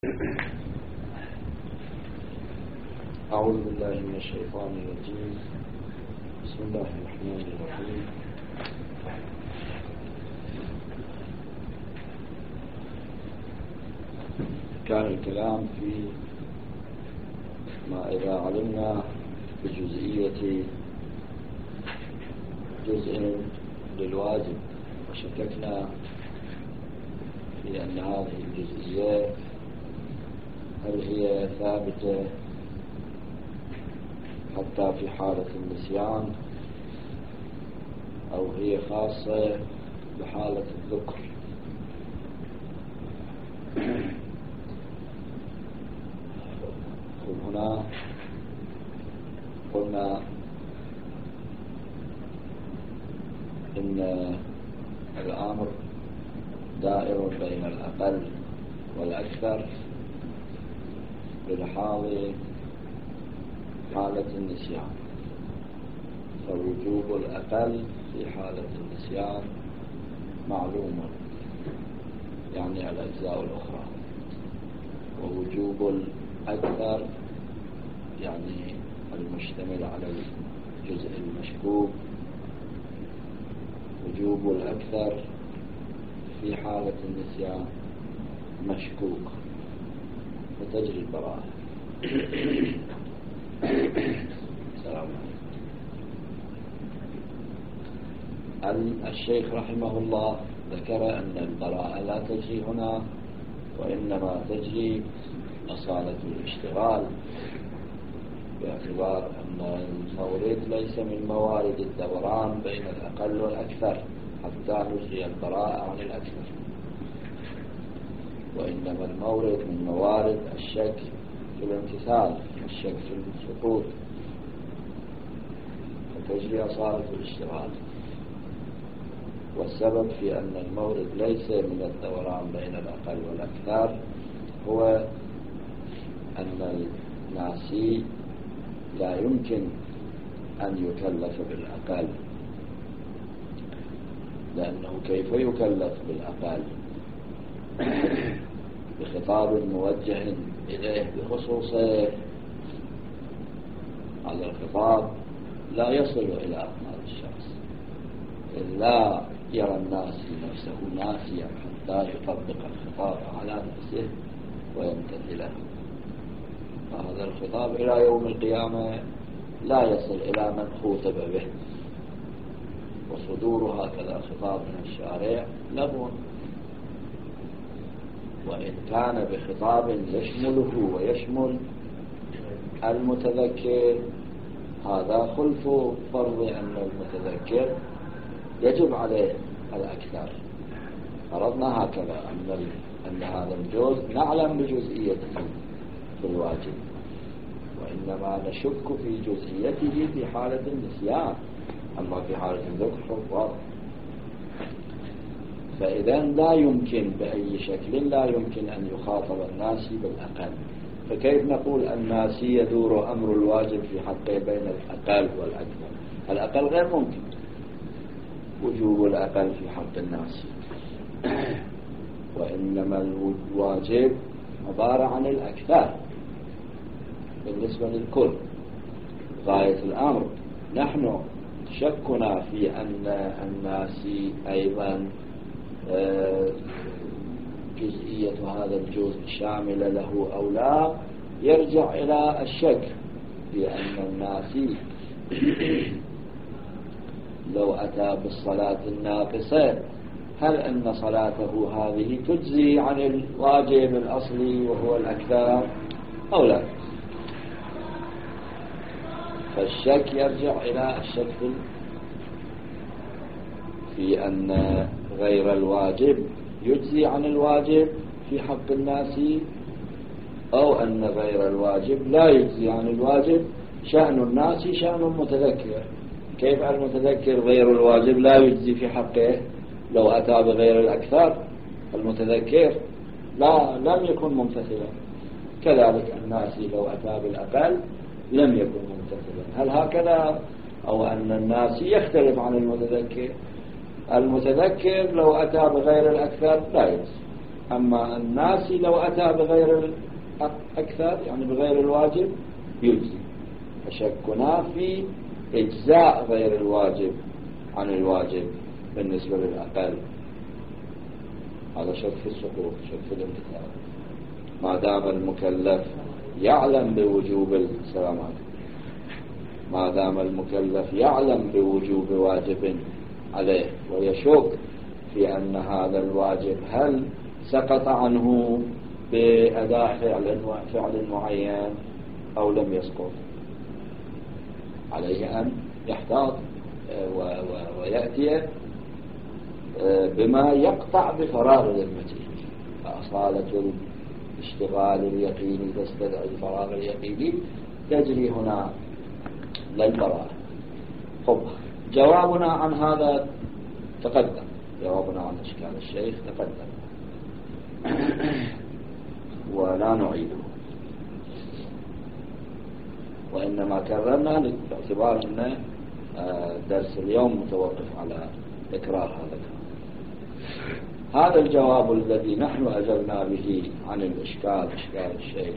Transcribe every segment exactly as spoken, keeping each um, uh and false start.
أعوذ بالله من الشيطان الرجيم. بسم الله الرحمن الرحيم. كان الكلام في ما إذا علمنا بجزئية جزء للواجب وشككنا في أن هذه الجزئيات هل هي ثابتة حتى في حالة النسيان أو هي خاصة بحالة الذكر. هنا قلنا إن الأمر دائر بين الأقل والأكثر بلحاظ حالة النسيان، فوجوب الأقل في حالة النسيان معلوم، يعني الأجزاء الأخرى، ووجوب الأكثر يعني المشتمل على الجزء المشكوك وجوب الأكثر في حالة النسيان مشكوك، فتجري البراءة. السلام عليكم. الشيخ رحمه الله ذكر أن البراءة لا تجري هنا، وإنما تجري أصالة الاشتغال، باعتبار أن المورد ليس من موارد الدوران بين الأقل والأكثر حتى نجري البراءة عن الأكثر، وإنما المورد من موارد الشك في الامتثال، الشك في السقوط، فتجري أصالة الاشتغال. والسبب في أن المورد ليس من الدوران بين الأقل والأكثر هو أن الناسي لا يمكن أن يكلف بالأقل، لأنه كيف يكلف بالأقل بخطاب موجه إليه بخصوصه؟ هذا الخطاب لا يصل إلى أقناع الشخص إلا يرى الناس نفسه ناسيا حتى يطبق الخطاب على نفسه ويمتثله. فهذا الخطاب إلى يوم القيامة لا يصل إلى من خوطب به، وصدور هكذا خطاب من الشارع لغو، وإن كان بخطاب يشمله ويشمل المتذكر هذا خلف فرض أن المتذكر يجب عليه الأكثر. فرضنا هكذا أن أن هذا الجزء نعلم بجزئيته في الواجب، وإنما نشك في جزئيته في حالة النسيان، أما في حالة الذكر واضح. فإذا لا يمكن بأي شكل لا يمكن أن يخاطب الناس بالأقل، فكيف نقول الناس يدور أمر الواجب في حقه بين الأقل والأكثر؟ الأقل غير ممكن، وجوب الأقل في حق الناس، وإنما الواجب عبارة عن الأكثر بالنسبة للكل. غاية الأمر نحن شكنا في أن الناس أيضا جزئية هذا الجزء شاملة له أو لا، يرجع إلى الشك في أن الناس لو أتى بالصلاة الناقصة هل أن صلاته هذه تجزي عن الواجب الأصلي وهو الأكثر أو لا؟ فالشك يرجع إلى الشك في أن غير الواجب يجزي عن الواجب في حق الناس، أو أن غير الواجب لا يجزي عن الواجب. شأن الناس شأن المتذكر، كيف المتذكر غير الواجب لا يجزي في حقه لو أتى بغير الأكثر؟ المتذكر لا لم يكن ممتثلا، كذلك الناس لو أتى بالأقل لم يكن ممتثلا. هل هكذا؟ أو أن الناس يختلف عن المتذكر؟ المتذكر لو أتى بغير الأكثر لا يجزي، أما الناس لو أتى بغير أكثر يعني بغير الواجب يجزي. فشكنا في إجزاء غير الواجب عن الواجب بالنسبة للأقل. هذا شك في السقوط، شك في الامتثال. ما دام المكلف يعلم بوجوب السلامات، ما دام المكلف يعلم بوجوب واجب عليه ويشك في أن هذا الواجب هل سقط عنه بأداء فعل فعل معين أو لم يسقط، عليه أن يحتاط ويأتي بما يقطع بفراغ ذمته. فأصالة الاشتغال اليقيني تستدعي الفراغ اليقيني تجري هنا للبراءة. خب جوابنا عن هذا تقدم، جوابنا عن إشكال الشيخ تقدم ولا نعيده، وإنما كررنا باعتبار أن درس اليوم متوقف على تكرار هذا الكلام. هذا الجواب الذي نحن أجبنا به عن الإشكال، إشكال الشيخ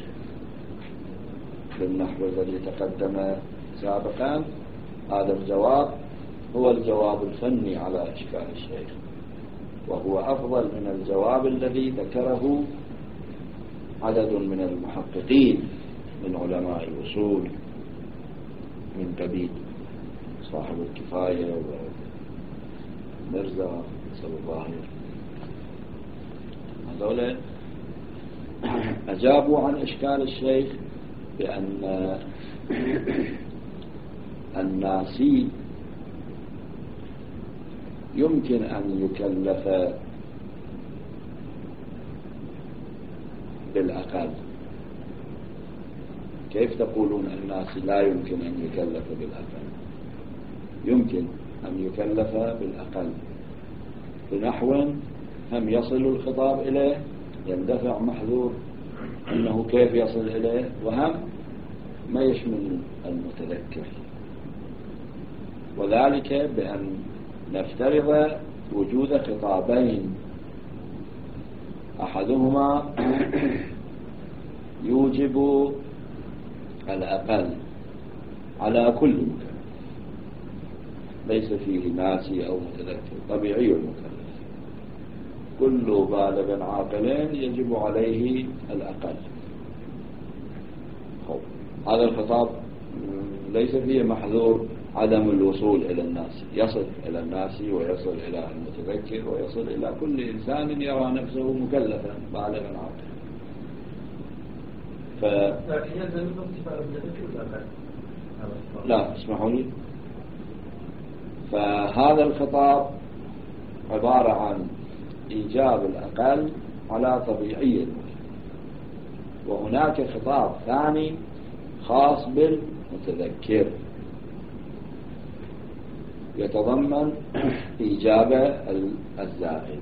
بالنحو الذي تقدم سابقا، هذا الجواب هو الجواب الفني على إشكال الشيخ، وهو أفضل من الجواب الذي ذكره عدد من المحققين من علماء الأصول من قبيل صاحب الكفاية ومرزا صلى الله عليه وسلم. هذول أجابوا عن إشكال الشيخ بأن الناسي يمكن أن يكلف بالأقل. كيف تقولون الناس لا يمكن أن يكلف بالأقل؟ يمكن أن يكلف بالأقل بنحو هم يصل الخطاب إليه، يندفع محذور أنه كيف يصل إليه، وهم ما يشمل المتذكر، وذلك بأن نفترض وجود خطابين أحدهما يوجب الأقل على كل مكلف، ليس فيه ناسي أو متذكر، طبيعي المكلف كل بالغ عاقل يجب عليه الأقل. هذا الخطاب ليس فيه محذور عدم الوصول إلى الناس، يصل إلى الناس ويصل إلى المتذكر ويصل إلى كل إنسان يرى نفسه مكلفا بالغا عاقلا. ف... لا اسمحوا لي، فهذا الخطاب عبارة عن إيجاب الأقل على طبيعي المكلف، وهناك خطاب ثاني خاص بالمتذكر يتضمن إيجاب الزائد.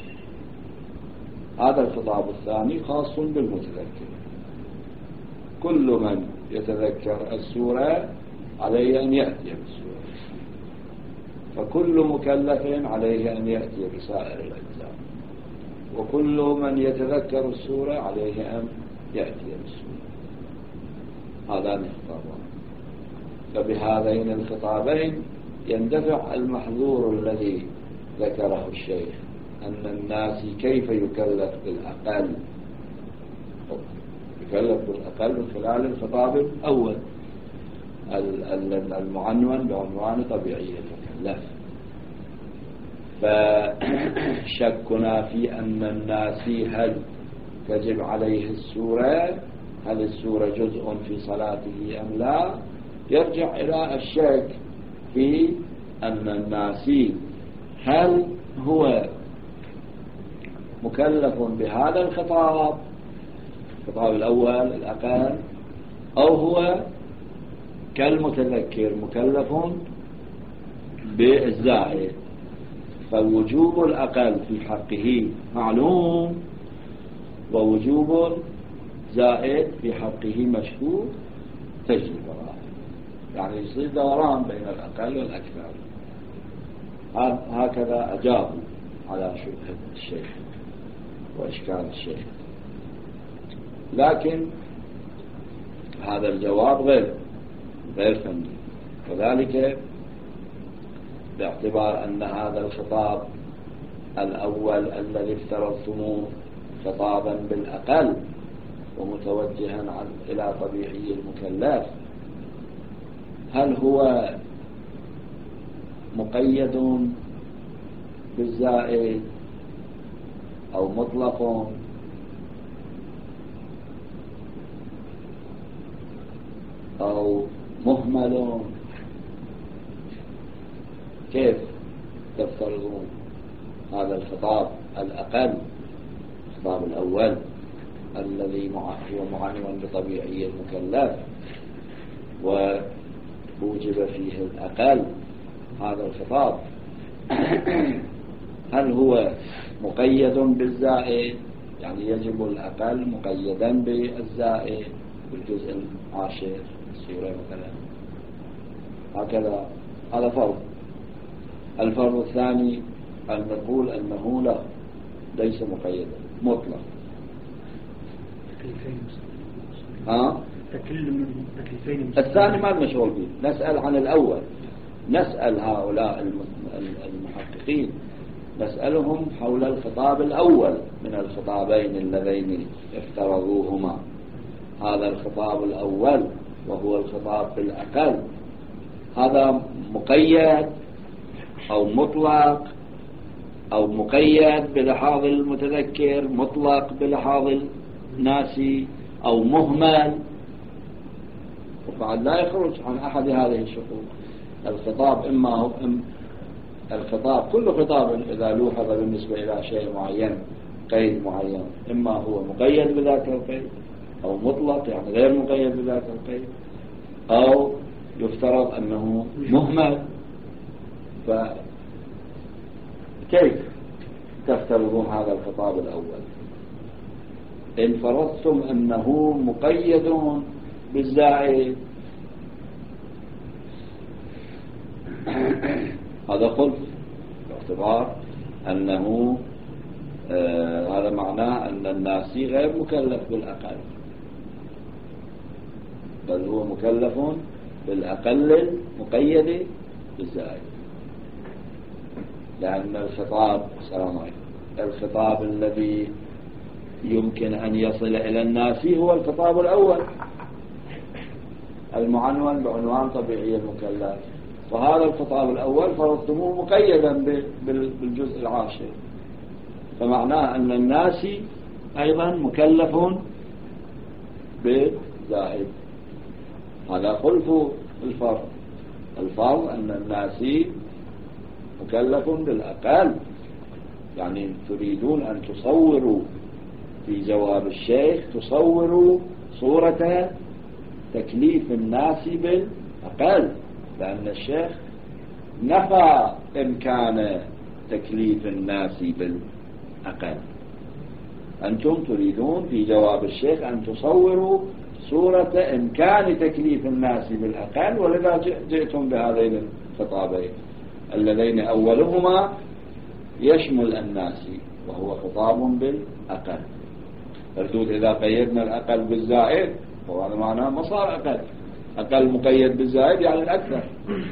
هذا الخطاب الثاني خاص بالمتذكر، كل من يتذكر السورة عليه أن يأتي بالسورة، فكل مكلف عليه أن يأتي بسائر الأجزاء، وكل من يتذكر السورة عليه أن يأتي بالسورة. هذان الخطابان، فبهذين الخطابين يندفع المحظور الذي ذكره الشيخ أن الناس كيف يكلف بالأقل، يكلف بالأقل من خلال الخطاب الأول المعنون بعنوان طبيعي المكلف. فشكنا في أن الناس هل تجب عليه السورة، هل السورة جزء في صلاته أم لا، يرجع إلى الشك في أن الناسي هل هو مكلف بهذا الخطاب، الخطاب الأول الأقل، أو هو كالمتذكر مكلف بالزائد. فوجوب الأقل في حقه معلوم، ووجوب زائد في حقه مشهور، تجري البراءة، يعني يصير دوران بين الأقل والأكثر. هكذا أجابوا على شبهة الشيخ. وإشكال الشيخ. لكن هذا الجواب غير غير فني، وذلك باعتبار أن هذا الخطاب الأول الذي افترضتموه خطابا بالأقل ومتوجها إلى طبيعي المكلف، هل هو مقيد بالزائد أو مطلق أو مهمل؟ كيف تفترضون هذا الخطاب الأقل، الخطاب الأول الذي هو معنون بطبيعي المكلف ووجب فيه الأقل، هذا الخطاب هل هو مقيد بالزائد، يعني يجب الأقل مقيدا بالزائد بالجزء العاشر السورة مثلا، هكذا. هذا فرض. الفرض الثاني أن نقول أنه لا ليس مقيدا مطلق. ها؟ الثاني ما المشغول به، نسأل عن الأول، نسأل هؤلاء المحققين نسألهم حول الخطاب الأول من الخطابين اللذين افترضوهما. هذا الخطاب الأول وهو الخطاب بالأقل، هذا مقيد أو مطلق، أو مقيد بلحاظ المتذكر، مطلق بلحاظ الناسي، أو مهمل، وبعد لا يخرج عن أحد هذه الشروط. الخطاب إما هو الخطاب كل خطاب إذا لوحظ بالنسبة إلى شيء معين قيد معين، إما هو مقيد بذاك القيد أو مطلق يعني غير مقيد بذاك القيد، أو يفترض أنه مهمل. فكيف تفترضون هذا الخطاب الأول إن فرضتم أنه مقيد بالزائد؟ هذا خلف، باعتبار أنه آه هذا معناه أن الناسي غير مكلف بالأقل، بل هو مكلف بالأقل المقيد بالزائد، لأن الخطاب السلام عليكم الخطاب الذي يمكن أن يصل إلى الناسي هو الخطاب الأول المعنون بعنوان طبيعي المكلف، وهذا الخطاب الأول فرضتموه مقيدا بالجزء العاشر، فمعناه أن الناسي أيضا مكلف بالزائد. هذا خلف الفرض. الفرض أن الناسي مكلف بالأقل، يعني تريدون أن تصوروا في جواب الشيخ تصوروا صورة تكليف الناس بالأقل، لأن الشيخ نفى إمكان تكليف الناس بالأقل. أنتم تريدون في جواب الشيخ أن تصوروا صورة إمكان تكليف الناس بالأقل، ولذا جئتم بهذين الخطابين اللذين أولهما يشمل الناس وهو خطاب بالأقل. الردود إذا قيدنا الأقل بالزائد وهذا معناه ما صار أقل، أقل مقيد بالزائد يعني الأكثر،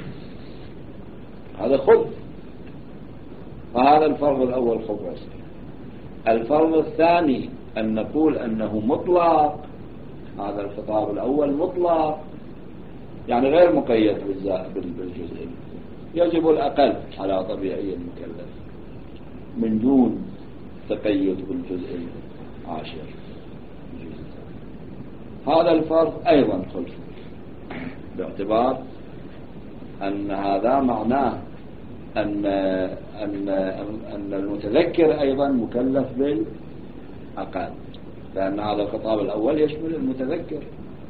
هذا خلف. فهذا الفرض الأول خبرس. الفرض الثاني أن نقول أنه مطلق، هذا الخطاب الأول مطلق يعني غير مقيد بالجزء، يجب الأقل على طبيعي المكلف من دون تقيد بالجزء العاشر. هذا الفرض أيضا خلف، باعتبار أن هذا معناه أن أن أن المتذكر أيضا مكلف بالأقل، لأن هذا الخطاب الأول يشمل المتذكر،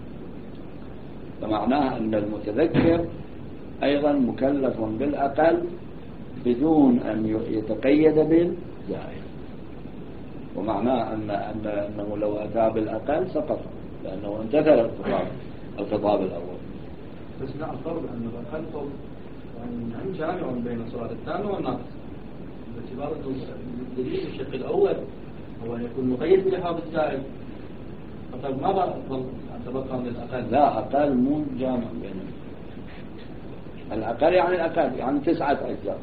فمعناه أن المتذكر أيضا مكلف بالأقل بدون أن يتقيد بالزائد، ومعناه أن أن أنه لو أتى بالأقل سقط لأنه انتثل الخطاب الخطاب الأول. بس لا الفرض أن الأقل يعني جامع بين الصورة الثانية والناقص، باعتبار الدليل الشق الأول هو يكون مقيد بلحاظ الزائد فقد ما بقى تبقى من الأقل. لا أقل مو جامع بينهم. الأقل يعني الأقل يعني تسعة أجزاء.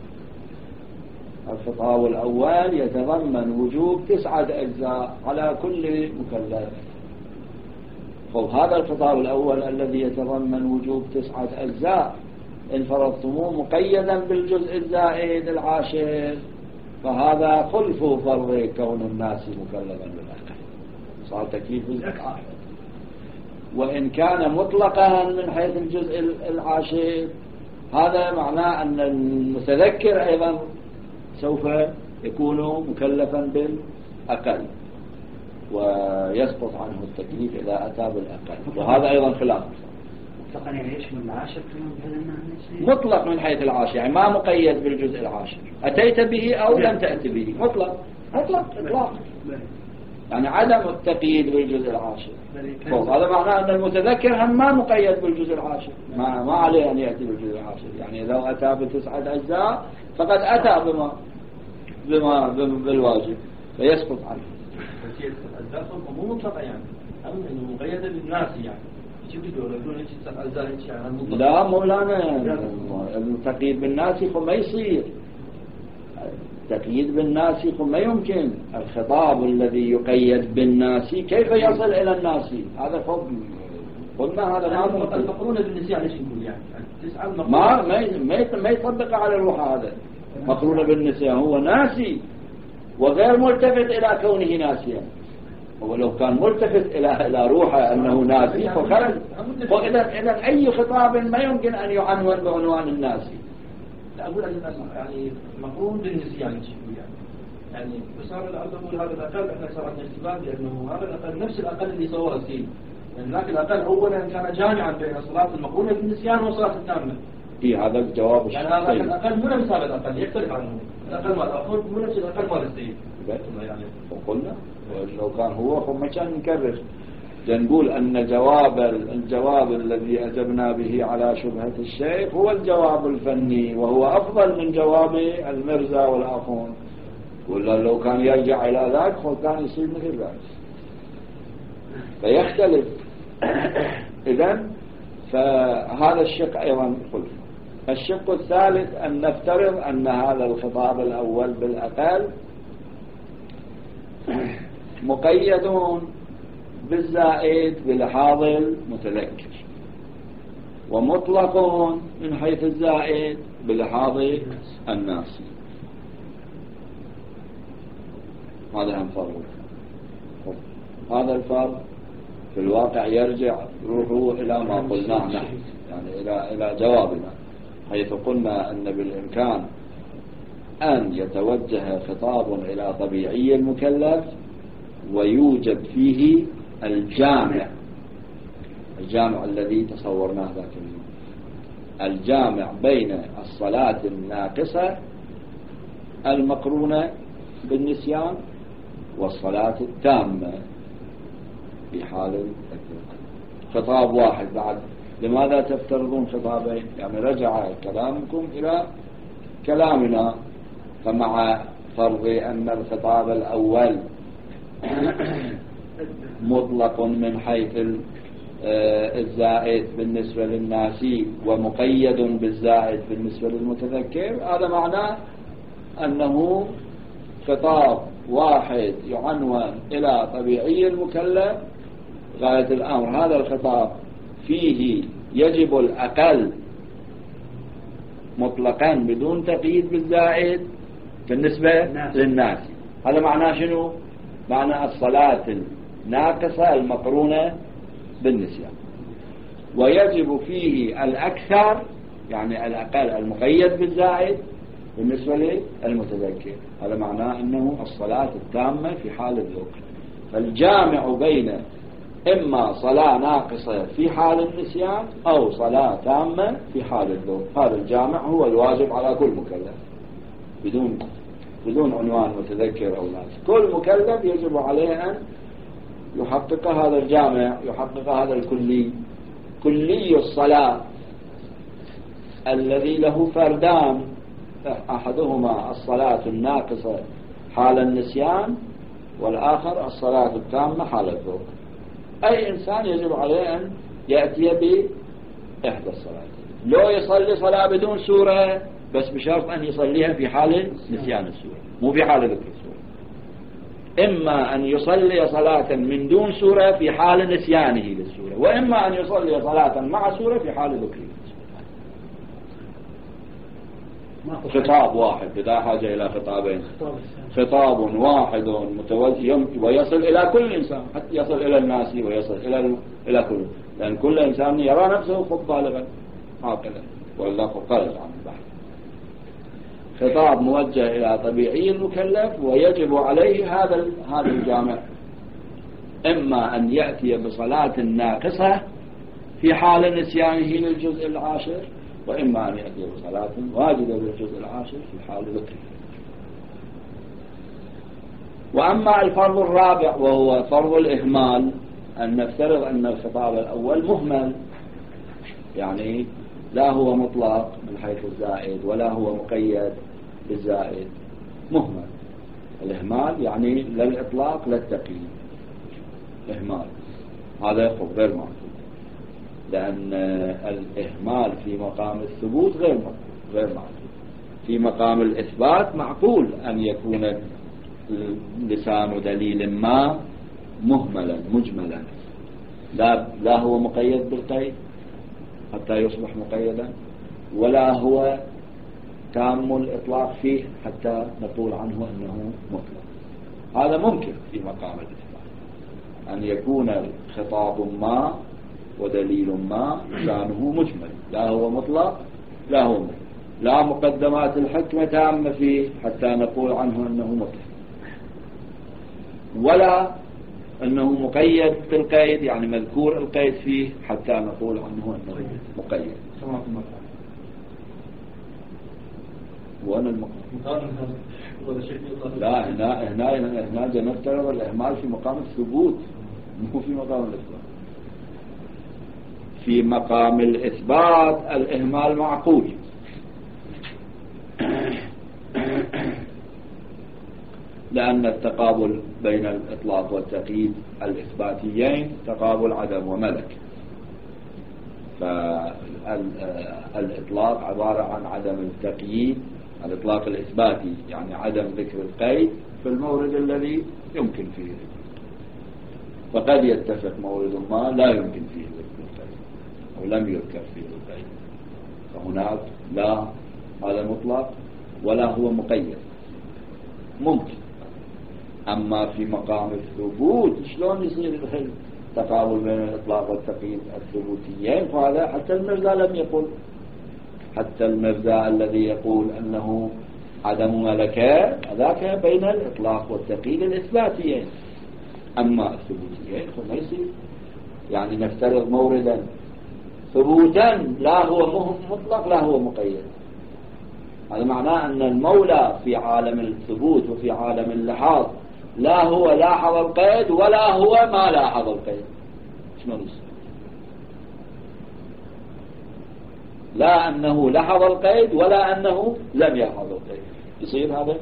الخطاب الأول يتضمن وجوب تسعة أجزاء على كل مكلف. خب هذا الخطاب الأول الذي يتضمن وجوب تسعة أجزاء إن فرضتموه مقيدا بالجزء الزائد العاشر فهذا خلف فرض كون الناس مكلفا بالأقل، صار تكليف الأقل. وإن كان مطلقا من حيث الجزء العاشر هذا معناه أن المتذكر أيضا سوف يكون مكلفا بالأقل ويسقط عنه التكليف إذا أتى بالأقل، وهذا أيضا خلاف. مطلقا يعني ايش من العاشر؟ مطلق من حيث العاشر يعني ما مقيد بالجزء العاشر، أتيت به أو لم تأتي به، مطلق مطلق إطلاق يعني عدم التقييد بالجزء العاشر. هذا معناه أن المتذكر هم ما مقيد بالجزء العاشر، ما ما عليه أن يأتي بالجزء العاشر. يعني لو أتى بتسعة أجزاء فقد أتى بما بما بالواجب فيسقط عنه. الأجزاء مو مطلقة يعني أم إنه مقيدة بالناس يعني لا مولانا التقييد بالناسخ ما يصير، التقييد بالناسخ ما يمكن. الخطاب الذي يقيد بالناس كيف يصل إلى الناس؟ هذا فوق قلنا هذا ما ممكن. المقرون بالنسيان ايش نقول يعني ما ما ما يطبق على الروح. هذا مقرون بالنسيان هو ناسي وغير ملتفت إلى كونه ناسيا. ولو كان ملتفت إلى إلى روحه أنه ناسي فخرج. وإذا إذا أي خطاب ما يمكن أن يعنون بعنوان الناسي. لا أقول يعني مقرون بالنسيان يعني يعني بس هذا أقول هذا الأقل إحنا صار عندنا اشتباه لأنه هذا الأقل نفس الأقل اللي صوره السين يعني لكن الأقل أولا كان جامعا بين الصلاة المقرونة بالنسيان والصلاة التامة. إيه هذا الجواب يعني هذا الأقل مو نفس هذا الأقل يختلف عنه. الأقل ما الأقل مو نفس الأقل مال السين. يعني وقلنا لو كان هو فما كان نكرر نقول أن جواب الجواب الذي أجبنا به على شبهة الشيخ هو الجواب الفني وهو أفضل من جواب المرزا والآخون. ولا لو كان يرجع إلى ذاك كان يصير مثل ذاك فيختلف. إذن فهذا الشق أيضا خلف. الشق الثالث أن نفترض أن هذا الخطاب الأول بالأقل مقيدون بالزائد بلحاظ المتذكر ومطلقون من حيث الزائد بلحاظ الناس. هذا هم فرق. هذا الفرق في الواقع يرجع روحه إلى ما قلناه نحن يعني إلى إلى جوابنا حيث قلنا أن بالإمكان أن يتوجه خطاب إلى طبيعي المكلف ويوجد فيه الجامع الجامع الذي تصورناه ذاك اليوم، الجامع بين الصلاة الناقصة المقرونة بالنسيان والصلاة التامة في حال خطاب واحد. بعد لماذا تفترضون خطابين؟ يعني رجع كلامكم إلى كلامنا. فمع فرض أن الخطاب الأول مطلق من حيث الزائد بالنسبة للناسي ومقيد بالزائد بالنسبة للمتذكر هذا معناه أنه خطاب واحد يعنون إلى طبيعي المكلف غاية الأمر. هذا الخطاب فيه يجب الأقل مطلقا بدون تقييد بالزائد بالنسبة للناس. هذا معناه شنو؟ معنى الصلاة الناقصة المقرونة بالنسيان. ويجب فيه الأكثر يعني الأقل المقيد بالزائد بالنسبة للمتذكر. هذا معناه أنه الصلاة التامة في حال الذكر. فالجامع بين إما صلاة ناقصة في حال النسيان أو صلاة تامة في حال الذكر. هذا الجامع هو الواجب على كل مكلف بدون بدون عنوان متذكر أو ناس. كل مكلف يجب عليه أن يحقق هذا الجامع، يحقق هذا الكلي. كلي الصلاة الذي له فردان أحدهما الصلاة الناقصة حال النسيان والآخر الصلاة التامة حال الظهر. أي إنسان يجب عليه أن يأتي بإحدى الصلاتين. لو يصلي صلاة بدون سورة بس بشرط أن يصليها في حال نسيان السورة مو في حال ذكر السورة. إما أن يصلي صلاة من دون سورة في حال نسيانه للسورة، وإما أن يصلي صلاة مع سورة في حال ذكره. خطاب واحد بلا حاجة إلى خطابين، خطاب واحد متوجه ويصل إلى كل إنسان، حتى يصل إلى الناس ويصل إلى إلى كل، لأن كل إنسان يرى نفسه خط بالغا هكذا ولا خارج عن البحث. خطاب موجه إلى طبيعي المكلف ويجب عليه هذا هذا الجامع، إما أن يأتي بصلاة ناقصة في حال نسيانه للجزء العاشر، وإما أن يأتي بصلاة واجبة بالجزء العاشر في حال ذكره. وأما الفرض الرابع وهو فرض الإهمال، أن نفترض أن الخطاب الأول مهمل، يعني لا هو مطلق من حيث الزائد ولا هو مقيد بالزائد، مهمل. الإهمال يعني لا الإطلاق لا التقييد، إهمال هذا يخف غير معقول، لأن الإهمال في مقام الثبوت غير معقول غير معقول. في مقام الإثبات معقول أن يكون لسان دليل ما مهملا مجملا، لا لا هو مقيد بالقيد حتى يصبح مقيدا، ولا هو تام الإطلاق فيه حتى نقول عنه أنه مطلق. هذا ممكن في مقام الإثبات أن يكون خطاب ما ودليل ما لسانه مجمل، لا هو مطلق لا هو مطلق، لا مقدمات الحكمة تامة فيه حتى نقول عنه أنه مطلق، ولا أنه مقيد بالقيد يعني مذكور القيد فيه حتى نقول عنه أنه مقيد. وأنا المقام لا هنا هنا هنا نفترض الإهمال في مقام الثبوت مو في مقام الإثبات. في مقام الإثبات الإهمال معقول، لأن التقابل بين الإطلاق والتقييد الإثباتيين تقابل عدم وملك، فالإطلاق عبارة عن عدم التقييد، الإطلاق الإثباتي يعني عدم ذكر القيد في المورد الذي يمكن فيه ذكر، فقد يتفق مورد ما لا يمكن فيه ذكر القيد أو لم يذكر فيه القيد، فهناك لا هذا مطلق ولا هو مقيد ممكن. أما في مقام الثبوت شلون يصير التقابل بين الإطلاق والتقييد الثبوتيين؟ فهذا حتى المرزا لم يقل، حتى المرزا الذي يقول أنه عدم ملكة ذاك بين الإطلاق والتقييد الإثباتيين، أما الثبوتيين فما يصير. يعني نفترض موردا ثبوتا لا هو مطلق لا هو مقيد، هذا معناه أن المولى في عالم الثبوت وفي عالم اللحاظ لا هو لاحظ القيد ولا هو ما لاحظ القيد. شنو يصير؟ لا أنه لاحظ القيد ولا أنه لم يلاحظ القيد، يصير هذا؟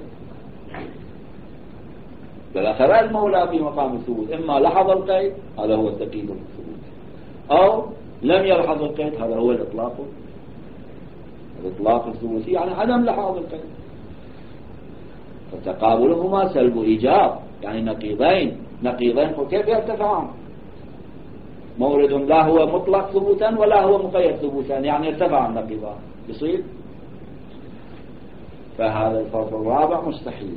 بالآخر المولى في مقام الثبوت إما لاحظ القيد هذا هو التقييد الثبوت، أو لم يلحظ القيد هذا هو الإطلاق الإطلاق الثبوتي يعني عدم لحاظ القيد. فتقابلهما سلب إيجاب، يعني نقيضين نقيضين فكيف يرتفعان؟ مورد لا هو مطلق ثبوتا ولا هو مقيد ثبوتا، يعني يرتفع النقيضان يصير. فهذا الفرق الرابع مستحيل.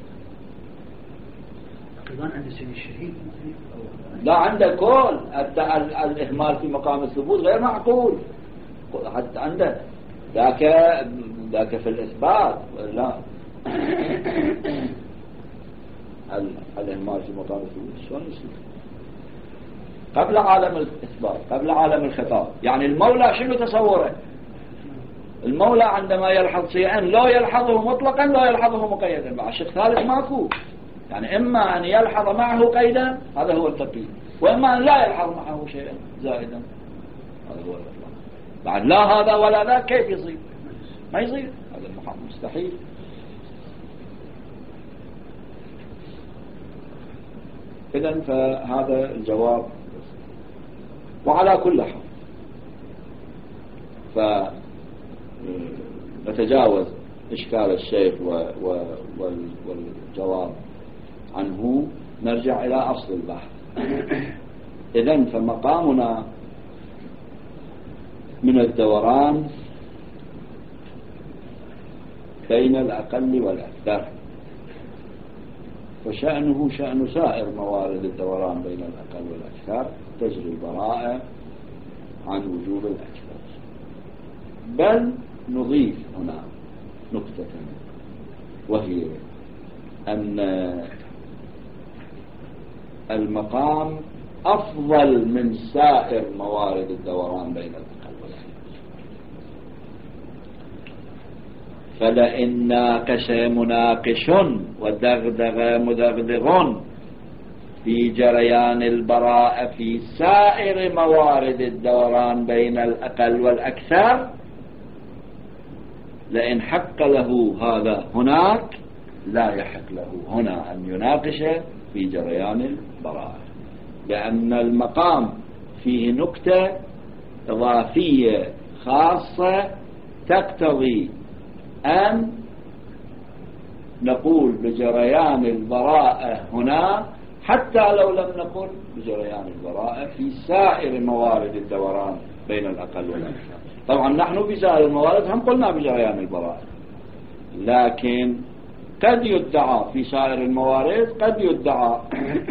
نقيضان عند سيد الشهيد لا عند كل الإهمال في مقام الثبوت غير معقول، حتى عنده ذاك ذاك في الإثبات لا الإهمال في مقام الثبوت شلون يصير؟ قبل عالم الإثبات قبل عالم الخطاب. يعني المولى شنو تصوره؟ المولى عندما يلحظ شيئا لا يلحظه مطلقا لا يلحظه مقيدا، مع الشيء الثالث ماكو. يعني إما أن يلحظ معه قيدا هذا هو التقييد، وإما أن لا يلحظ معه شيئا زائدا هذا هو الإطلاق. بعد لا هذا ولا ذا كيف يصير؟ ما يصير، هذا مستحيل. إذن فهذا الجواب. وعلى كل حال فنتجاوز إشكال الشيخ والجواب عنه، نرجع إلى أصل البحث. إذن فمقامنا من الدوران بين الأقل والأكثر، وشأنه شأن سائر موارد الدوران بين الأقل والأكثر، تجري البراءة عن وجوب الأكثر. بل نضيف هنا نقطة، وهي أن المقام أفضل من سائر موارد الدوران بين الأقل والأكثر. فلئن ناقش مناقش ودغدغ مدغدغ في جريان البراءة في سائر موارد الدوران بين الأقل والأكثر، لئن حق له هذا هناك لا يحق له هنا أن يناقش في جريان البراءة، لأن المقام فيه نكتة إضافية خاصة تقتضي أن نقول بجريان البراءة هنا حتى لو لم نقل بجريان البراءة في سائر موارد الدوران بين الأقل والأكثر. طبعا نحن في سائر الموارد هم قلنا بجريان البراءة، لكن قد يدعى في سائر الموارد، قد يدعى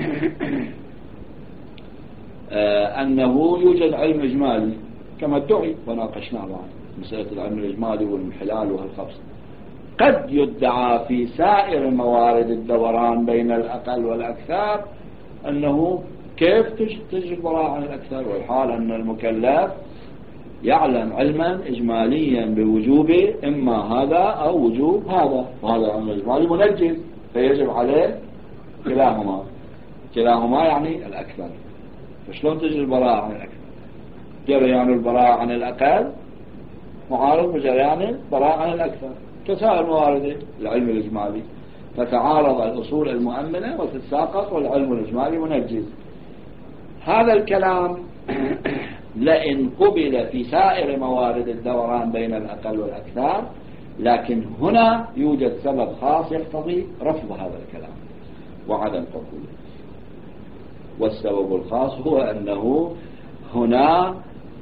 أنه يوجد علم إجمالي كما ادعي وناقشناه بعد مسألة العلم الإجمالي والانحلال وهالخبص. قد يدعى في سائر موارد الدوران بين الأقل والأكثر أنه كيف تجري البراءة عن الأكثر، والحال أن المكلف يعلم علما إجماليا بوجوب إما هذا أو وجوب هذا، وهذا العلم الإجمالي منجز فيجب عليه كلاهما، كلاهما يعني الأكثر. فشلون تجري البراءة عن الأكثر؟ جريان البراءة عن الأقل معارض بجريان البراءة عن الأكثر كسائر موارد العلم الإجمالي، فتعارض الأصول المؤمنة وتتساقط والعلم الإجمالي منجز. هذا الكلام لئن قبل في سائر موارد الدوران بين الأقل والأكثر، لكن هنا يوجد سبب خاص يقتضي رفض هذا الكلام وعدم قبوله. والسبب الخاص هو أنه هنا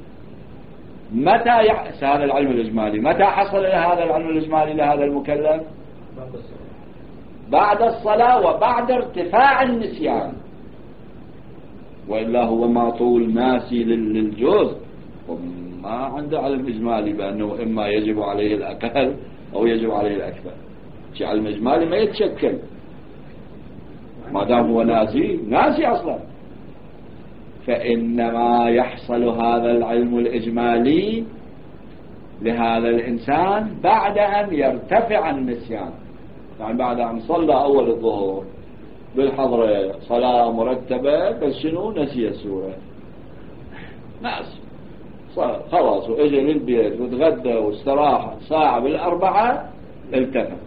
متى يحصل هذا العلم الإجمالي، متى حصل هذا العلم الإجمالي لهذا المكلف؟ بعد الصلاة وبعد ارتفاع النسيان، وإلا هو ما طول ناسي للجزء وما عنده علم إجمالي بأنه إما يجب عليه الأقل أو يجب عليه الأكثر. شيء علم إجمالي ما يتشكل ما دام هو ناسي ناسي أصلا. فإنما يحصل هذا العلم الإجمالي لهذا الإنسان بعد أن يرتفع النسيان، يعني بعد أن صلى أول الظهر بالحضرة صلاة مرتبة، بس شنو نسي السورة، ناس خلاص، وإجى للبيت وتغدى واستراحة ساعة بالأربعة، التفت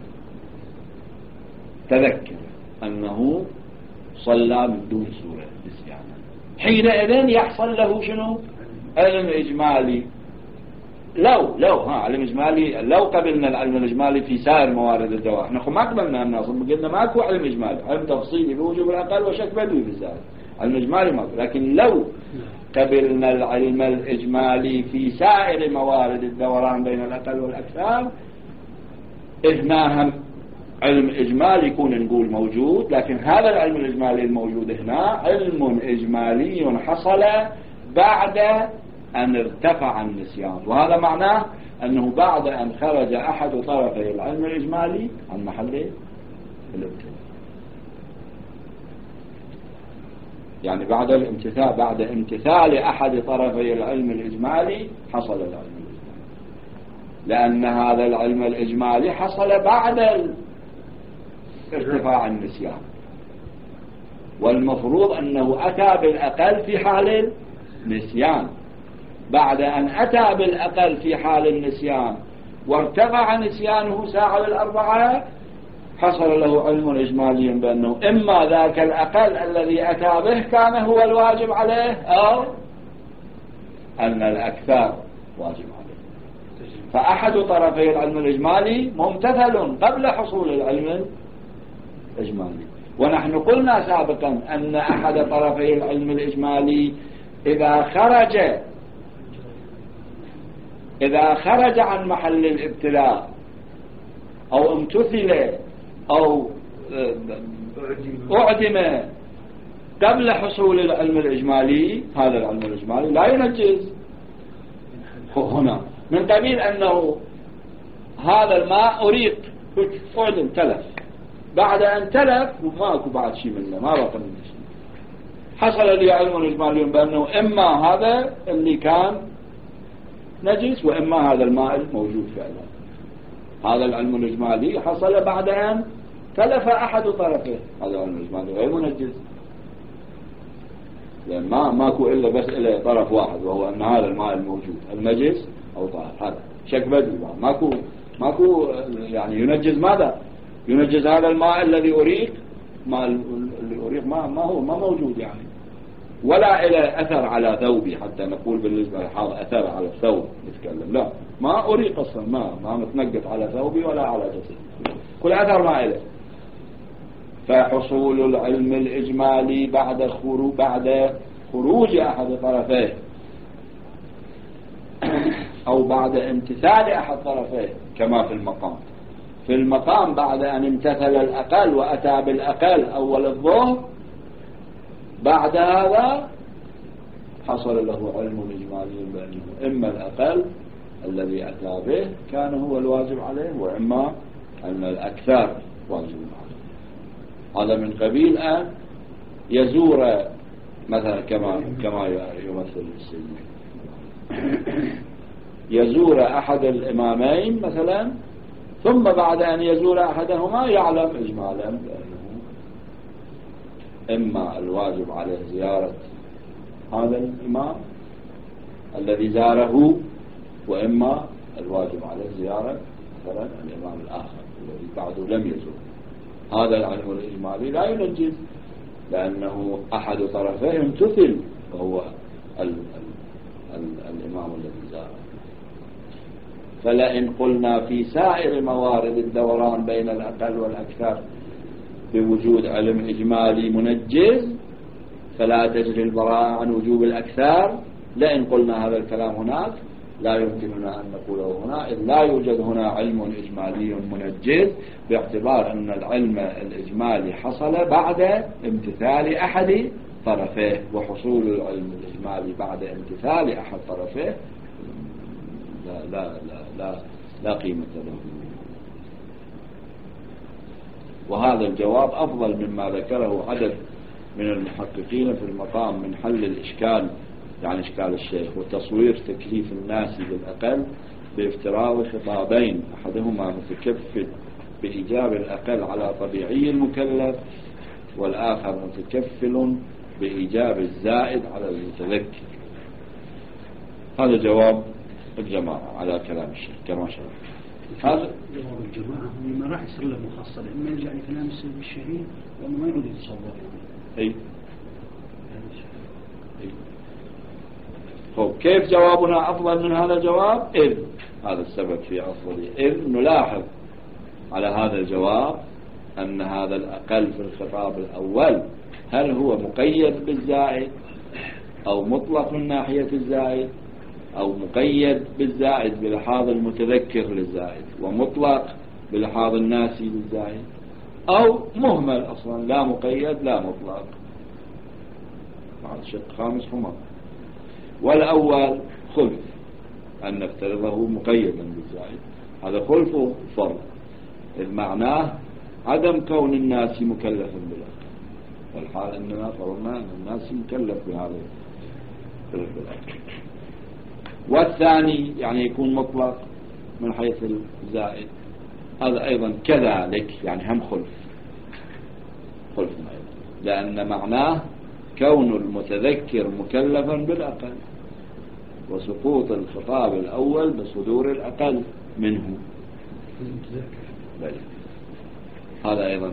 تذكر أنه صلى من دون سورة نسيانا، حينئذ يحصل له شنو؟ علم إجمالي. لو لو ها علم إجمالي، لو قبلنا العلم الإجمالي في سائر موارد الدواء، احنا ما قبلنا الناس، قلنا ماكو علم إجمالي، علم تفصيلي بوجوب الأقل وشك بدوي في الزائد، علم إجمالي ماكو. لكن لو قبلنا العلم الإجمالي في سائر موارد الدوران بين الأقل والأكثر، هنا هم علم إجمالي يكون نقول موجود، لكن هذا العلم الإجمالي الموجود هنا علم إجمالي حصل بعد أن ارتفع النسيان، وهذا معناه أنه بعد أن خرج أحد طرفي العلم الإجمالي عن محله الابتلاء، يعني بعد الامتثال، بعد امتثال أحد طرفي العلم الإجمالي حصل العلم الإجمالي، لأن هذا العلم الإجمالي حصل بعد ارتفاع النسيان، والمفروض أنه أتى بالأقل في حال النسيان. بعد أن أتى بالأقل في حال النسيان وارتفع نسيانه ساعة بالأربعة، حصل له علم إجمالي بأنه إما ذاك الأقل الذي أتى به كان هو الواجب عليه، أو أن الأكثر واجب عليه. فأحد طرفي العلم الإجمالي ممتثل قبل حصول العلم الإجمالي. ونحن قلنا سابقا أن أحد طرفي العلم الإجمالي إذا خرج إذا خرج عن محل الابتلاء أو امتثل أو أعدم قبل حصول العلم الإجمالي، هذا العلم الإجمالي لا ينجز. هنا من قبيل أنه هذا الماء أريق أعدم تلف، بعد أن تلف ماكو بعد شيء منه، ما بقى منه شيء، حصل لي علم إجمالي بأنه إما هذا اللي كان نجس وإما هذا الماء الموجود فعلا. هذا العلم الإجمالي حصل بعد أن تلف أحد طرفه، هذا العلم الإجمالي غير منجز، لأن ما ماكو إلا بس إلا طرف واحد، وهو أن هذا الماء الموجود النجس أو طاهر، هذا شك بدوي، ماكو ماكو يعني ينجز ماذا؟ ينجز هذا الماء الذي أريق، ما اللي أريق ما ما هو ما موجود يعني، ولا إلى أثر على ثوبي حتى نقول بالنسبة لهذا أثر على الثوب نتكلم، لا ما أريق أصلا، ما ما متنقط على ثوبي ولا على جسدي، كل أثر ما إله. فحصول العلم الإجمالي بعد خروج بعد خروج أحد طرفيه أو بعد امتثال أحد طرفيه، كما في المقام. في المقام بعد أن امتثل الأقل وأتى بالأقل أول الظهر، بعد هذا حصل له علم إجمالي بأنه إما الأقل الذي أتى به كان هو الواجب عليه، وإما أن الأكثر واجب عليه. هذا من قبيل أن يزور مثلا كما كما يمثل السيد، يزور أحد الإمامين مثلا، ثم بعد أن يزور أحدهما يعلم إجمالا بأنه إما الواجب عليه زيارة هذا الإمام الذي زاره، وإما الواجب عليه زيارة مثلا الإمام الآخر الذي بعده لم يزور. هذا العلم الإجمالي لا ينجز، لأنه أحد طرفيه امتثل، وهو ال ال ال الإمام الذي زاره. فلئن قلنا في سائر موارد الدوران بين الأقل والأكثر بوجود علم إجمالي منجز فلا تجري البراءة عن وجوب الأكثر، لئن قلنا هذا الكلام هناك لا يمكننا أن نقوله هنا، إذ لا يوجد هنا علم إجمالي منجز، باعتبار أن العلم الإجمالي حصل بعد امتثال أحد طرفيه، وحصول العلم الإجمالي بعد امتثال أحد طرفيه لا لا لا لا, لا قيمة له. وهذا الجواب أفضل مما ذكره عدد من المحققين في المقام من حل الإشكال، يعني إشكال الشيخ، وتصوير تكليف الناس بالأقل بافتراض خطابين، أحدهما متكفل بإيجاب الأقل على طبيعي المكلف، والآخر متكفل بإيجاب الزائد على المتذكر. هذا جواب الجماعة على كلام الشيخ كما شرح. هذا جواب الجماعة ما راح يصير له مخصص، إما يرجع لكلام السيد الشهيد وإنه ما يريد يتصور. أي طيب كيف جوابنا أفضل من هذا الجواب؟ إذ هذا السبب في أفضله، إذ نلاحظ على هذا الجواب أن هذا الأقل في الخطاب الأول هل هو مقيد بالزائد أو مطلق من ناحية الزائد، أو مقيد بالزائد بلحاظ المتذكر للزائد ومطلق بلحاظ الناسي للزائد، أو مهمل أصلا لا مقيد لا مطلق. شق خامس هما. والأول خلف أن نفترضه مقيدا بالزائد، هذا خلفه فرض، إذ معناه عدم كون الناس مكلفا بالأقل، والحال أننا فرضنا أن الناس مكلف بهذا بالأقل. والثاني يعني يكون مطلق من حيث الزائد، هذا أيضا كذلك يعني هم خلف خلف أيضا، لأن معناه كون المتذكر مكلفا بالأقل، وسقوط الخطاب الأول بصدور الأقل منه. هذا أيضا.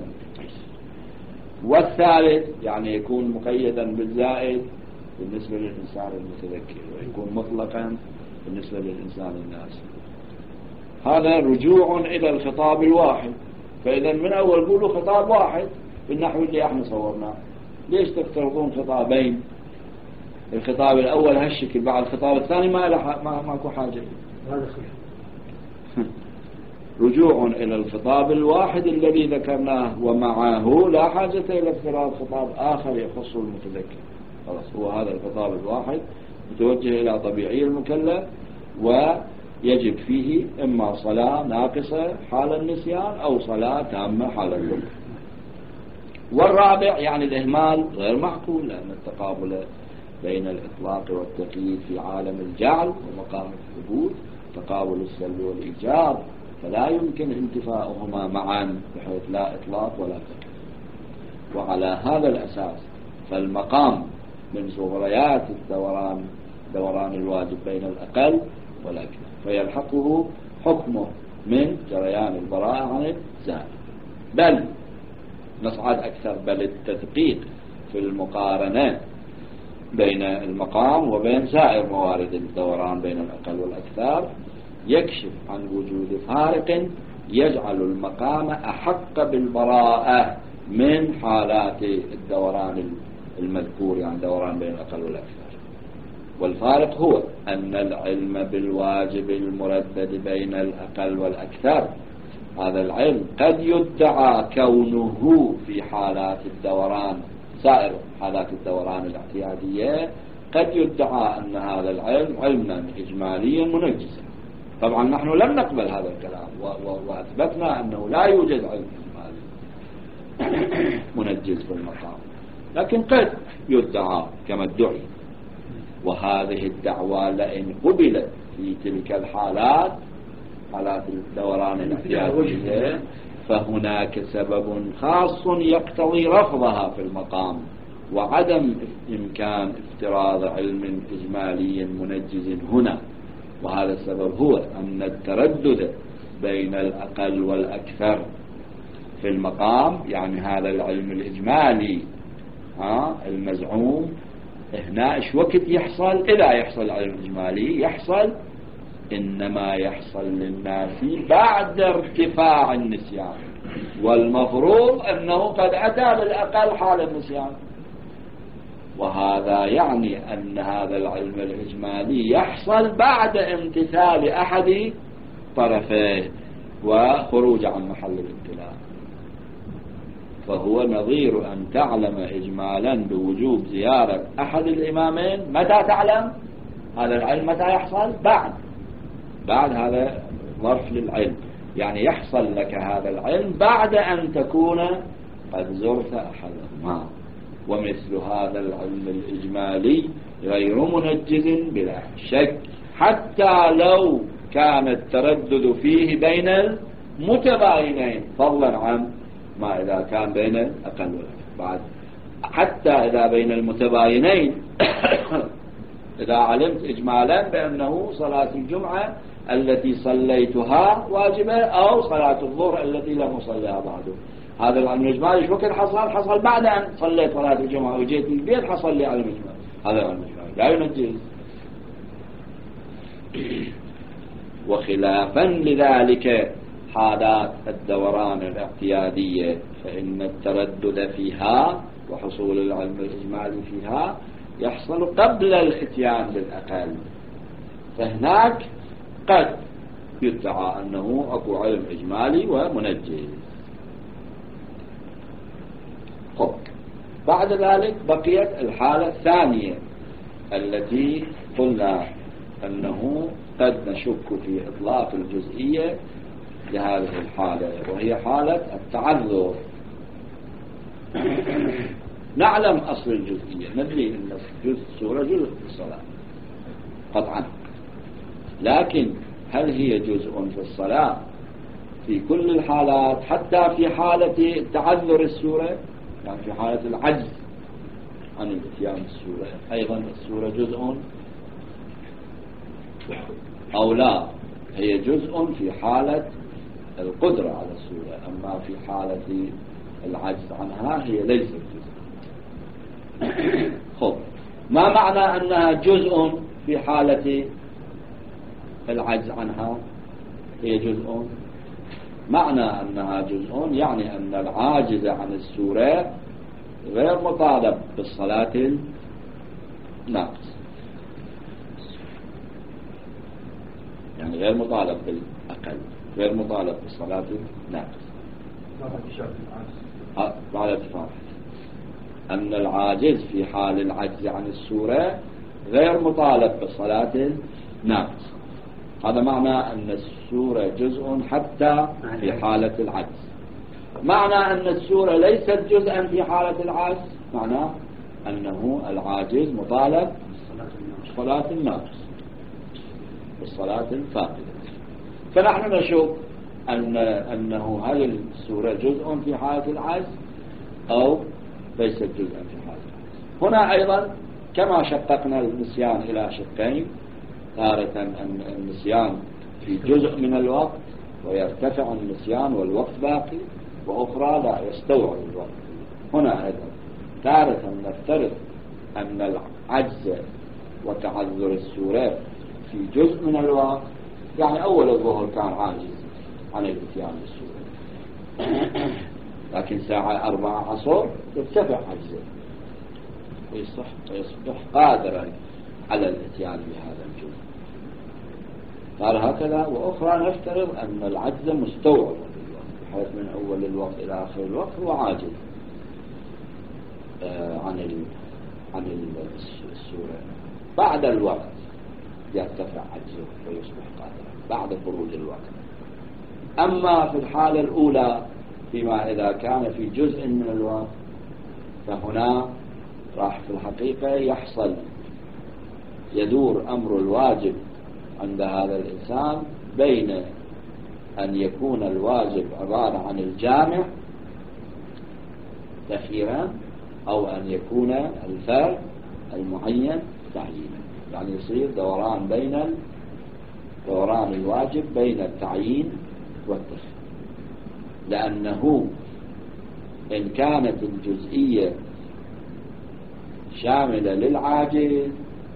والثالث يعني يكون مقيدا بالزائد بالنسبة للإنسان المتذكر، ويكون مطلقا بالنسبة للإنسان الناسي. هذا رجوع إلى الخطاب الواحد. فإذا من أول قولوا خطاب واحد بالنحو اللي احنا صورناه، ليش تفترضون خطابين؟ الخطاب الأول هالشكل، بعد الخطاب الثاني ما له ما ماكو حاجة. هذا خير. رجوع إلى الخطاب الواحد الذي ذكرناه، ومعه لا حاجة إلى افتراض خطاب آخر يخص المتذكر. خلاص هو هذا الخطاب الواحد متوجه إلى طبيعي المكلف، ويجب فيه إما صلاة ناقصة حال النسيان أو صلاة تامة حال الذكر. والرابع يعني الإهمال غير معقول، لأن التقابل بين الإطلاق والتقييد في عالم الجعل ومقام الثبوت تقابل السلب والإيجاب، فلا يمكن انتفاؤهما معا بحيث لا إطلاق ولا تقييد. وعلى هذا الأساس فالمقام من صغريات الدوران دوران الواجب بين الأقل والأكثر، فيلحقه حكمه من جريان البراءة عن الزائد. بل نصعد أكثر، بل التدقيق في المقارنة بين المقام وبين سائر موارد الدوران بين الأقل والأكثر يكشف عن وجود فارق يجعل المقام أحق بالبراءة من حالات الدوران المذكور، يعني دوران بين الأقل والأكثر. والفارق هو أن العلم بالواجب المردد بين الأقل والأكثر، هذا العلم قد يدعى كونه في حالات الدوران سائر حالات الدوران الاعتيادية، قد يدعى أن هذا العلم علما إجماليا منجزا. طبعا نحن لم نقبل هذا الكلام وأثبتنا أنه لا يوجد علم إجمالي منجز في المقام، لكن قد يدعى كما ادعي. وهذه الدعوة لئن قبلت في تلك الحالات حالات الدوران الاعتيادية فهناك سبب خاص يقتضي رفضها في المقام، وعدم إمكان افتراض علم إجمالي منجز هنا. وهذا السبب هو أن التردد بين الأقل والأكثر في المقام، يعني هذا العلم الإجمالي ها المزعوم هنا إيش وقت يحصل؟ إذا يحصل علم إجمالي يحصل إنما يحصل للناس بعد ارتفاع النسيان، والمفروض أنه قد أتى بالأقل حال النسيان. وهذا يعني أن هذا العلم الإجمالي يحصل بعد امتثال أحد طرفيه وخروج عن محل الامتلاء. فهو نظير أن تعلم إجمالا بوجوب زيارة أحد الإمامين. متى تعلم هذا العلم؟ متى يحصل؟ بعد بعد هذا ظرف للعلم، يعني يحصل لك هذا العلم بعد أن تكون قد زرت أحدهما. ومثل هذا العلم الإجمالي غير منجز بلا شك، حتى لو كان التردد فيه بين المتباينين، فضلا عن ما إذا كان بين الأقل والأكثر. بعد حتى إذا بين المتباينين إذا علمت إجمالا بأنه صلاة الجمعة التي صليتها واجبة أو صلاة الظهر التي لم أصليها بعده، هذا العلم الإجمالي إيش وقت حصل؟ حصل بعد أن صليت صلاة الجمعة وجيت البيت حصل لي علم إجمالي. هذا العلم الإجمالي لا ينجز. وخلافا لذلك حالات الدوران الاعتيادية فإن التردد فيها وحصول العلم الإجمالي فيها يحصل قبل الاتيان بالأقل، فهناك قد يدعى أنه أكو علم إجمالي ومنجز. خب بعد ذلك بقيت الحالة الثانية التي قلنا أنه قد نشك في إطلاق الجزئية لهذه الحالة، وهي حالة التعذر. نعلم أصل الجزئية، ندري أن جزء السورة جزء في الصلاة قطعا، لكن هل هي جزء في الصلاة في كل الحالات حتى في حالة تعذر السورة؟ يعني في حالة العجز عن الاتيان السورة أيضا السورة جزء أو لا؟ هي جزء في حالة القدرة على السورة. أما في حالة العجز عنها هي ليست جزء. خب، ما معنى أنها جزء في حالة العجز عنها؟ هي جزء، معنى أنها جزء يعني أن العاجز عن السورة غير مطالب بالصلاة الناقص، يعني غير مطالب بالأقل، غير مطالب بالصلاة الناقص. بعد اتفاق أن العاجز في حال العجز عن السورة غير مطالب بالصلاة الناقص. هذا معنى أن السورة جزء حتى في حالة العجز. معنى أن السورة ليست جزءا في حالة العجز معناه أنه العاجز مطالب بالصلاة الناقص، بالصلاة الفاقدة. فنحن نشوف أن أنه هل السورة جزء في حالة العجز أو ليست جزءا في حالة العجز. هنا أيضا كما شققنا النسيان إلى شقين، تارة أن النسيان في جزء من الوقت ويرتفع النسيان والوقت باقي، وأخرى لا يستوعب الوقت. هنا أيضا تارة نفترض أن العجز وتعذر السورة في جزء من الوقت، يعني أول الظهر كان عاجز عن الاتيان بالسورة، لكن ساعة أربعة عصر يرتفع عجزه ويصبح, ويصبح قادرا على الاتيان بهذا الجزء. قال هكذا. وأخرى نفترض أن العجز مستوعب بحيث من أول الوقت إلى آخر الوقت هو عاجز آه عن ال... عن السورة. بعد الوقت يرتفع عجزه ويصبح قادرا بعد خروج الوقت. أما في الحالة الأولى فيما إذا كان في جزء من الوقت فهنا راح في الحقيقة يحصل يدور أمر الواجب عند هذا الإنسان بين أن يكون الواجب عبارة عن الجامع تخييرا أو أن يكون الفرد المعين تعيينا، يعني يصير دوران بين دوران الواجب بين التعيين والتخيير. لأنه إن كانت الجزئية شاملة للعاجز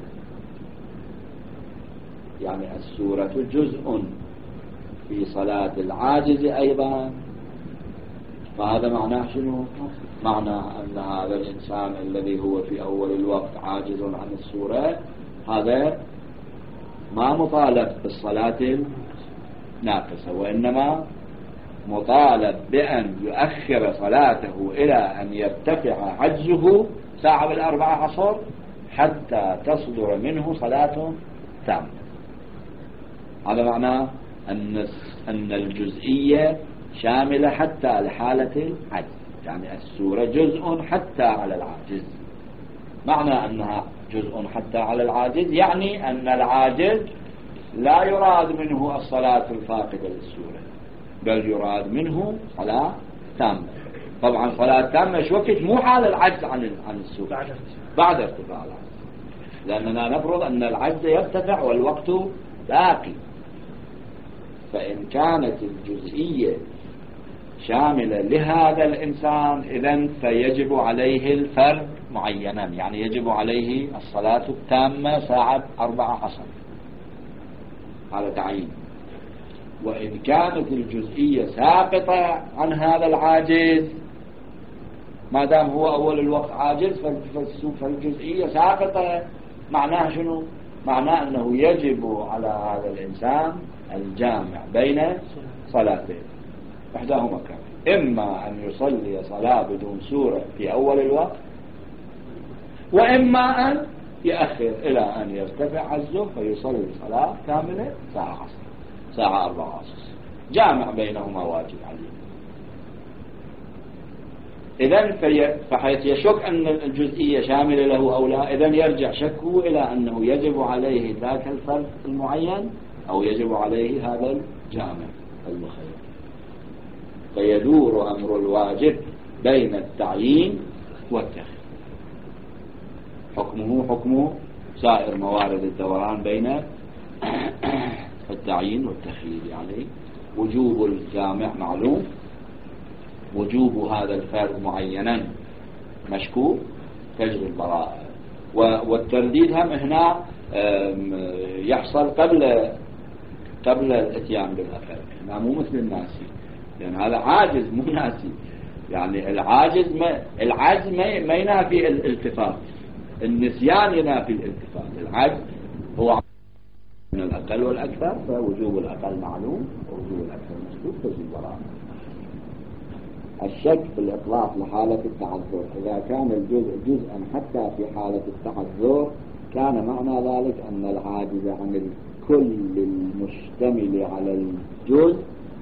يعني السورة جزء في صلاة العاجز أيضا، فهذا معناه شنو؟ معناه أن هذا الإنسان الذي هو في أول الوقت عاجز عن السورة هذا ما مطالب بالصلاة الناقصة، وإنما مطالب بأن يؤخر صلاته إلى أن يرتفع عجزه ساعة بالأربعة عصر حتى تصدر منه صلاة تامة. هذا معناه أن أن الجزئية شاملة حتى لحالة العجز، يعني السورة جزء حتى على العاجز. معنى أنها جزء حتى على العاجز يعني أن العاجز لا يراد منه الصلاة الفاقدة للسورة، بل يراد منه صلاة تامة. طبعا صلاة تامة شو وقت؟ مو حال العجز عن عن السورة، بعد ارتفاع العجز، لأننا نفرض أن العجز يرتفع والوقت باقي. فإن كانت الجزئية شاملة لهذا الإنسان إذن فيجب عليه الفرد معينا، يعني يجب عليه الصلاة التامة ساعة أربعة عصر على تعيين. وإن كانت الجزئية ساقطة عن هذا العاجز ما دام هو أول الوقت عاجز فالجزئية ساقطة، معناه شنو؟ معناه أنه يجب على هذا الإنسان الجامع بين صلاتين إحداهما كان إما أن يصلي صلاة بدون سورة في أول الوقت، وإما أن يأخر إلى أن يرتفع عجزه فيصلي صلاة كاملة ساعة عصر ساعة أربعة عصر، جامع بينهما واجب عليه. إذن فحيث يشك أن الجزئية شاملة له أو لا، إذن يرجع شكه إلى أنه يجب عليه ذاك الفرد المعين أو يجب عليه هذا الجامع المخير، فيدور أمر الواجب بين التعيين والتخيير. حكمه حكم سائر موارد الدوران بين التعيين والتخيير، يعني وجوب الجامع معلوم، وجوب هذا الفرد معينا مشكوك، تجري البراءة. والترديد هم هنا يحصل قبل قبل الاتيان بالأقل، هنا مو مثل الناسي، لأن هذا عاجز مو ناسي. يعني العاجز ما العجز ما ينافي الالتفات، النسيان ينافي الالتفات. العجز هو من الأقل والأكثر، فوجوب الأقل معلوم ووجوب الأكثر مشكوك، تجري البراءة. الشك في الإطلاق لحالة التعذر، إذا كان الجزء جزءا حتى في حالة التعذر كان معنى ذلك أن العاجز عن الكل المشتمل على الجزء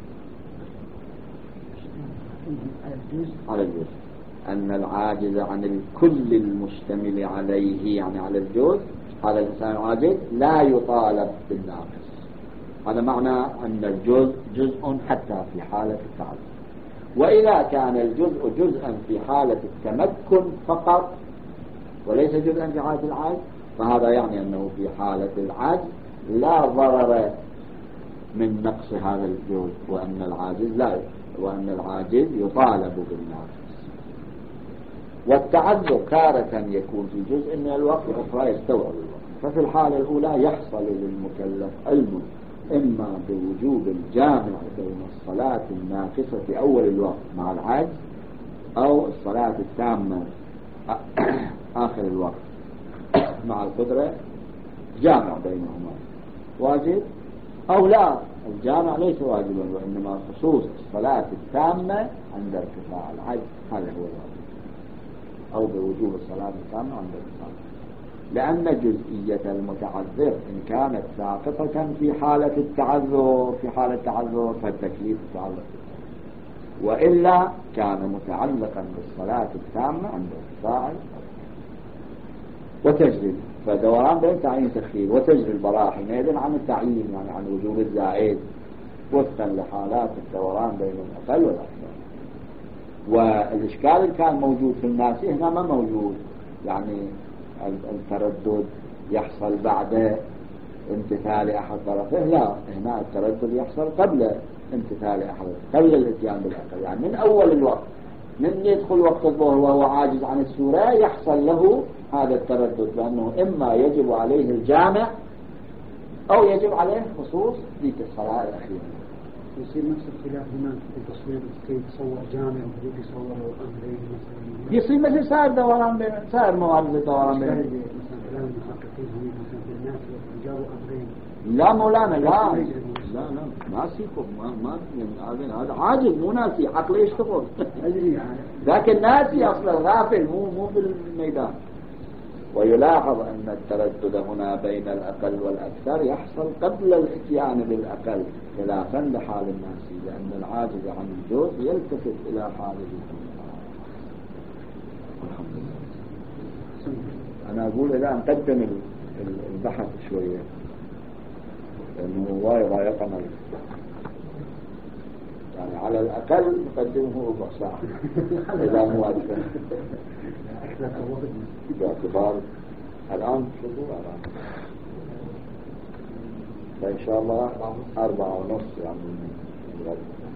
على الجزء أن العاجز عن الكل المشتمل عليه، يعني على الجزء، هذا الإنسان العاجز لا يطالب بالناقص. هذا معنى أن الجزء جزء حتى في حالة التعذر. وإذا كان الجزء جزءا في حالة التمكن فقط وليس جزءا في حالة العجز، فهذا يعني أنه في حالة العجز لا ضرر من نقص هذا الجزء، وأن العاجز لا وأن العاجز يطالب بالناقص. والتعذر تارة يكون في جزء من الوقت وأخرى يستوعب الوقت. ففي الحالة الأولى يحصل للمكلف علم إما بوجوب الجامع بين الصلاة الناقصة في أول الوقت مع العجز، أو الصلاة التامة آخر الوقت مع القدرة، جامع بينهما واجب، أو لا، الجامع ليس واجبا وإنما خصوص الصلاة التامة عند ارتفاع العجز، هذا هو الواجب، أو بوجوب الصلاة التامة عند ارتفاع. لأن جزئية المتعذر إن كانت ساقطة في حالة التعذر في حالة التعذر فالتكليف متعلق، وإلا كان متعلقا بالصلاة التامة عند ارتفاع. وتجري فدوران بين تعيين تخيير، وتجري البراءة حينئذ عن التعيين، يعني عن وجوب الزائد وفقا لحالات الدوران بين الأقل والأكثر. والإشكال اللي كان موجود في الناس هنا ما موجود، يعني التردد يحصل بعد امتثال أحد طرفه، لا، هنا التردد يحصل قبل امتثال أحد، قبل الاتيان بالأقل، يعني من أول الوقت، من يدخل وقت الظهر وهو عاجز عن السورة يحصل له هذا التردد، لأنه إما يجب عليه الجامع أو يجب عليه خصوص ذيك الصلاة الأخيرة. يصير نفس الخلاف هنا في التصوير، كيف يتصور جامع وكيف يتصور أمرين مثلا، يصير مثل سائر دوران بين سائر موارد الدوران بين مثلا كلام المحققين هم مثلا في الناس جابوا أمرين. لا مولانا، لا لا لا ناسيكم، ما ما هذا عاجز مو ناسي، عقله يشتغل. لكن ناسي أصلا غافل، مو مو في الميدان. ويلاحظ أن التردد هنا بين الأقل والأكثر يحصل قبل الاتيان بالأقل، خلافا لحال الناسي، لأن العاجز عن الجزء يلتفت إلى حاله. أنا أقول إذا نقدم البحث شوية لأنه وايد ضايقنا، يعني على الأقل نقدمه ربع ساعة إذا مو أكثر، باعتبار الآن شو الآن فإن شاء الله أربعة ونص يعني